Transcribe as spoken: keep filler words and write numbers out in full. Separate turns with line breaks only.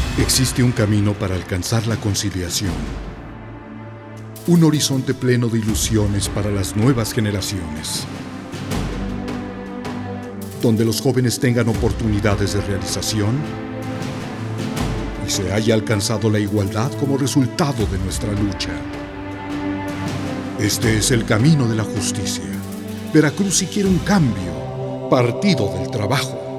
Existe un camino para alcanzar la conciliación. Un horizonte pleno de ilusiones para las nuevas generaciones. Donde los jóvenes tengan oportunidades de realización y se haya alcanzado la igualdad como resultado de nuestra lucha. Este es el camino de la justicia. Veracruz si quiere un cambio. Partido del Trabajo.